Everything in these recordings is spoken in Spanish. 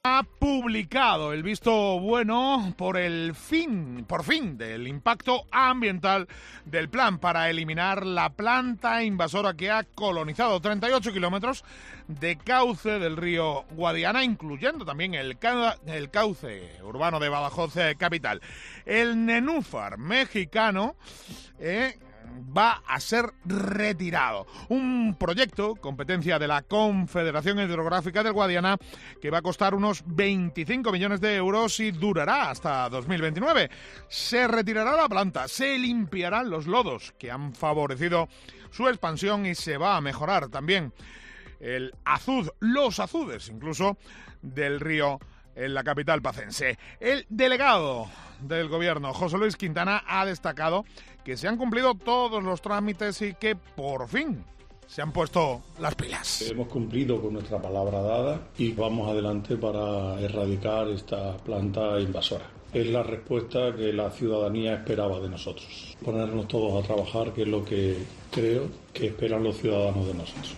Ha publicado el visto bueno por fin del impacto ambiental del plan para eliminar la planta invasora que ha colonizado 38 kilómetros de cauce del río Guadiana, incluyendo también el cauce urbano de Badajoz capital. El nenúfar mexicano va a ser retirado. Un proyecto, competencia de la Confederación Hidrográfica del Guadiana, que va a costar unos 25 millones de euros y durará hasta 2029. Se retirará la planta, se limpiarán los lodos que han favorecido su expansión y se va a mejorar también los azudes incluso del río en la capital pacense. El delegado del gobierno, José Luis Quintana, ha destacado que se han cumplido todos los trámites y que por fin se han puesto las pilas. Hemos cumplido con nuestra palabra dada y vamos adelante para erradicar esta planta invasora. Es la respuesta que la ciudadanía esperaba de nosotros. Ponernos todos a trabajar, que es lo que creo que esperan los ciudadanos de nosotros.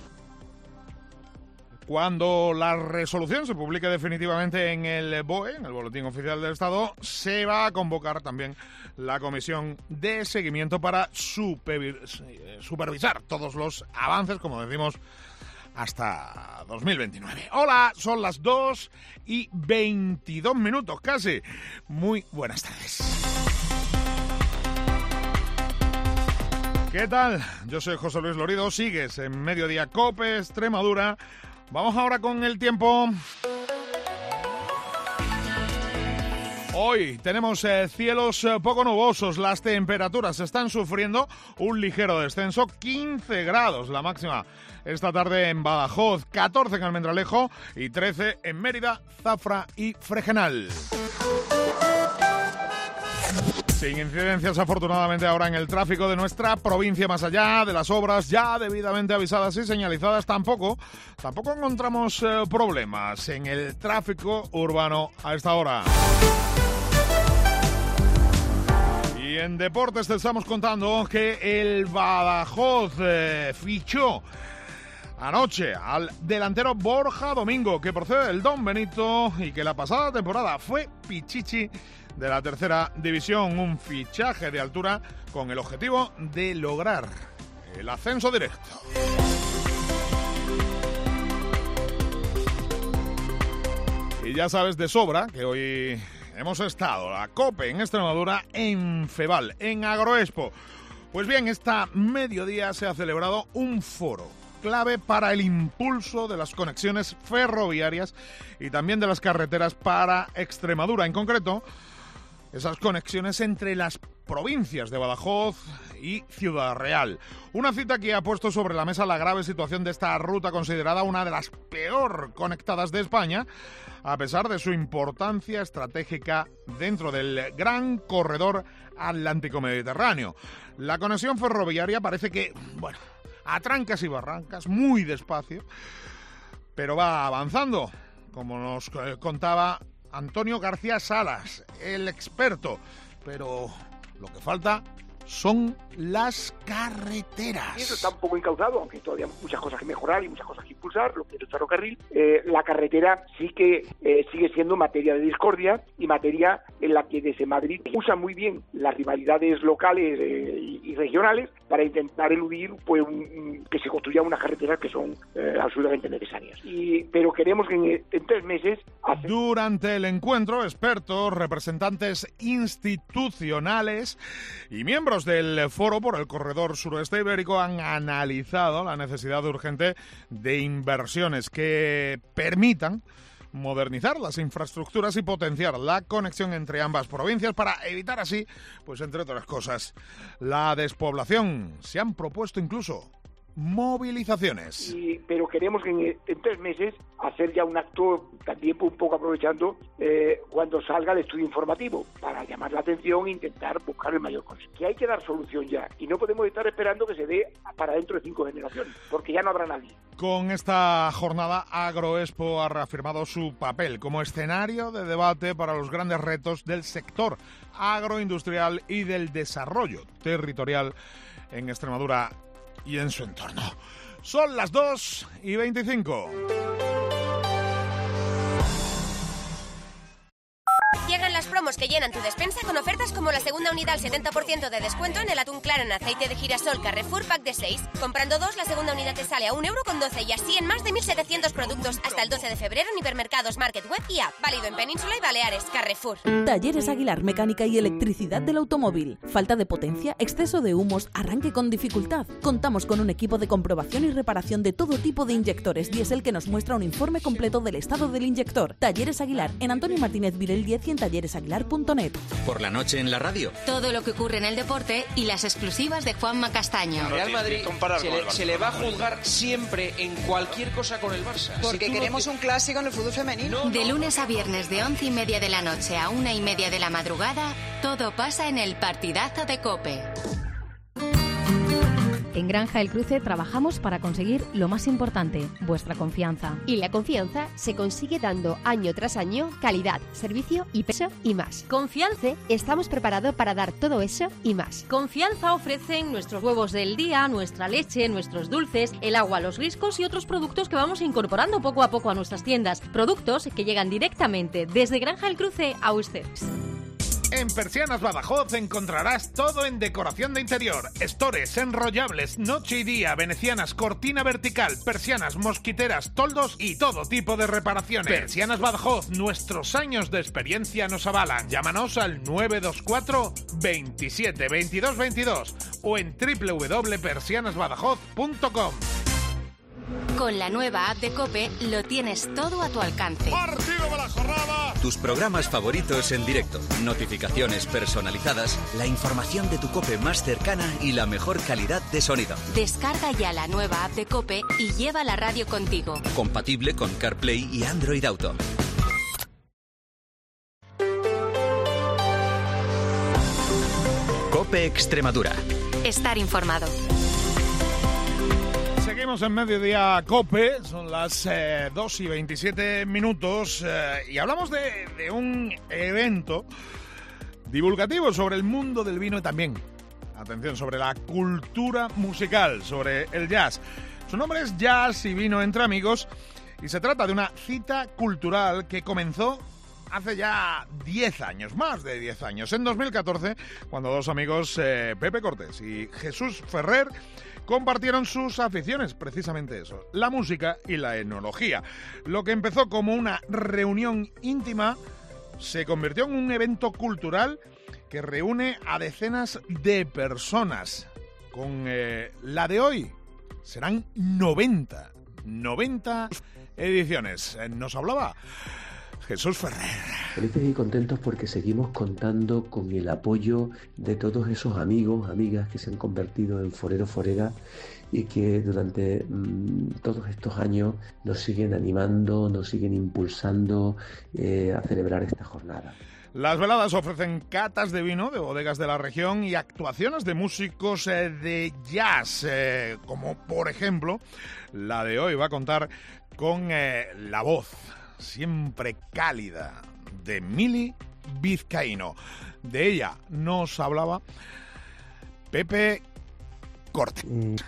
Cuando la resolución se publique definitivamente en el BOE, en el Boletín Oficial del Estado, se va a convocar también la comisión de seguimiento para supervisar todos los avances, como decimos, hasta 2029. Hola, son las 2:22 casi. Muy buenas tardes. ¿Qué tal? Yo soy José Luis Lorido, sigues en Mediodía Cope, Extremadura. Vamos ahora con el tiempo. Hoy tenemos cielos poco nubosos, las temperaturas están sufriendo un ligero descenso, 15 grados la máxima esta tarde en Badajoz, 14 en Almendralejo y 13 en Mérida, Zafra y Fregenal. Sin incidencias, afortunadamente, ahora en el tráfico de nuestra provincia, más allá de las obras ya debidamente avisadas y señalizadas, tampoco encontramos problemas en el tráfico urbano a esta hora. Y en deportes te estamos contando que el Badajoz fichó anoche al delantero Borja Domingo, que procede del Don Benito y que la pasada temporada fue pichichi de la tercera división, un fichaje de altura con el objetivo de lograr el ascenso directo. Y ya sabes de sobra que hoy hemos estado, la COPE en Extremadura, en Feval, en Agroexpo. Pues bien, esta mediodía se ha celebrado un foro clave para el impulso de las conexiones ferroviarias y también de las carreteras para Extremadura, en concreto esas conexiones entre las provincias de Badajoz y Ciudad Real. Una cita que ha puesto sobre la mesa la grave situación de esta ruta, considerada una de las peor conectadas de España, a pesar de su importancia estratégica dentro del gran corredor atlántico-mediterráneo. La conexión ferroviaria parece que, a trancas y barrancas, muy despacio, pero va avanzando, como nos contaba Antonio García Salas, el experto. Pero lo que falta son las carreteras. Y eso está un poco encauzado, aunque todavía hay muchas cosas que mejorar y muchas cosas que impulsar, lo que es el ferrocarril. La carretera sí que sigue siendo materia de discordia y materia en la que desde Madrid usa muy bien las rivalidades locales y regionales para intentar eludir que se construyan unas carreteras que son absolutamente necesarias. Pero queremos que en 3 meses... Durante el encuentro, expertos, representantes institucionales y miembros del Foro por el Corredor Suroeste Ibérico han analizado la necesidad urgente de inversiones que permitan modernizar las infraestructuras y potenciar la conexión entre ambas provincias para evitar así, pues entre otras cosas, la despoblación. Se han propuesto incluso movilizaciones. Pero queremos que en 3 meses hacer ya un acto, también un poco aprovechando cuando salga el estudio informativo, para llamar la atención e intentar buscar el mayor consenso. Que hay que dar solución ya, y no podemos estar esperando que se dé para dentro de 5 generaciones, porque ya no habrá nadie. Con esta jornada, Agroexpo ha reafirmado su papel como escenario de debate para los grandes retos del sector agroindustrial y del desarrollo territorial en Extremadura y en su entorno. Son las 2:25. Llegan las promos que llenan tu despensa con ofertas como la segunda unidad al 70% de descuento en el atún claro en aceite de girasol Carrefour Pack de 6. Comprando 2, la segunda unidad te sale a 1,12 € y así en más de 1.700 productos hasta el 12 de febrero en hipermercados, Market Web y App. Válido en Península y Baleares. Carrefour. Talleres Aguilar, mecánica y electricidad del automóvil. Falta de potencia, exceso de humos, arranque con dificultad. Contamos con un equipo de comprobación y reparación de todo tipo de inyectores diésel que nos muestra un informe completo del estado del inyector. Talleres Aguilar, en Antonio Martínez Virel 10 y en talleresaguilar.net. Por la noche en la radio. Todo lo que ocurre en el deporte y las exclusivas de Juanma Castaño. Real Madrid se le va a juzgar siempre en cualquier cosa con el Barça. Porque queremos un clásico en el fútbol femenino. De lunes a viernes de 11:30 de la noche a 1:30 de la madrugada, todo pasa en el partidazo de COPE. En Granja El Cruce trabajamos para conseguir lo más importante, vuestra confianza. Y la confianza se consigue dando año tras año calidad, servicio y peso y más. Confianza. Estamos preparados para dar todo eso y más. Confianza ofrecen nuestros huevos del día, nuestra leche, nuestros dulces, el agua, los riscos y otros productos que vamos incorporando poco a poco a nuestras tiendas. Productos que llegan directamente desde Granja El Cruce a ustedes. En Persianas Badajoz encontrarás todo en decoración de interior, estores, enrollables, noche y día, venecianas, cortina vertical, persianas, mosquiteras, toldos y todo tipo de reparaciones. Persianas Badajoz, nuestros años de experiencia nos avalan. Llámanos al 924 27 22 22 o en www.persianasbadajoz.com. Con la nueva app de COPE lo tienes todo a tu alcance. ¡Partido de la jornada! Tus programas favoritos en directo, notificaciones personalizadas, la información de tu COPE más cercana y la mejor calidad de sonido. Descarga ya la nueva app de COPE y lleva la radio contigo. Compatible con CarPlay y Android Auto. COPE Extremadura. Estar informado. Seguimos en Mediodía COPE, son las 2:27 y hablamos de un evento divulgativo sobre el mundo del vino y también, atención, sobre la cultura musical, sobre el jazz. Su nombre es Jazz y Vino entre Amigos y se trata de una cita cultural que comenzó hace ya 10 años, más de 10 años, en 2014, cuando dos amigos, Pepe Cortés y Jesús Ferrer, compartieron sus aficiones, precisamente eso, la música y la enología. Lo que empezó como una reunión íntima se convirtió en un evento cultural que reúne a decenas de personas. Con la de hoy serán 90 ediciones. Nos hablaba Jesús Ferrer. Felices y contentos porque seguimos contando con el apoyo de todos esos amigos, amigas que se han convertido en foreros y que durante todos estos años nos siguen animando, nos siguen impulsando a celebrar esta jornada. Las veladas ofrecen catas de vino de bodegas de la región y actuaciones de músicos de jazz, como por ejemplo la de hoy va a contar con la voz siempre cálida de Mili Vizcaíno. De ella nos hablaba Pepe Cortés.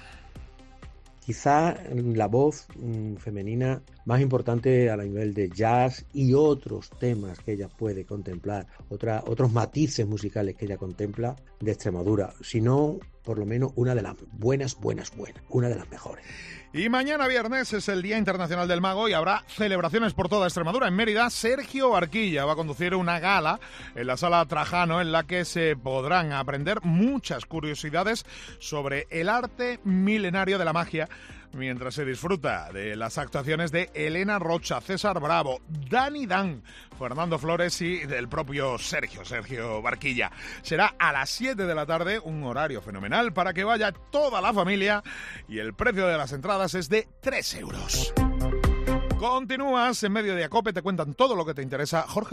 Quizá la voz femenina más importante a nivel de jazz y otros temas que ella puede contemplar, otros matices musicales que ella contempla de Extremadura, sino por lo menos una de las buenas, una de las mejores. Y mañana viernes es el Día Internacional del Mago y habrá celebraciones por toda Extremadura. En Mérida, Sergio Barquilla va a conducir una gala en la Sala Trajano en la que se podrán aprender muchas curiosidades sobre el arte milenario de la magia, mientras se disfruta de las actuaciones de Elena Rocha, César Bravo, Dani Dan, Fernando Flores y del propio Sergio Barquilla. Será a las 7 de la tarde, un horario fenomenal para que vaya toda la familia y el precio de las entradas es de 3 euros. Continúas en Mediodía COPE, te cuentan todo lo que te interesa. Jorge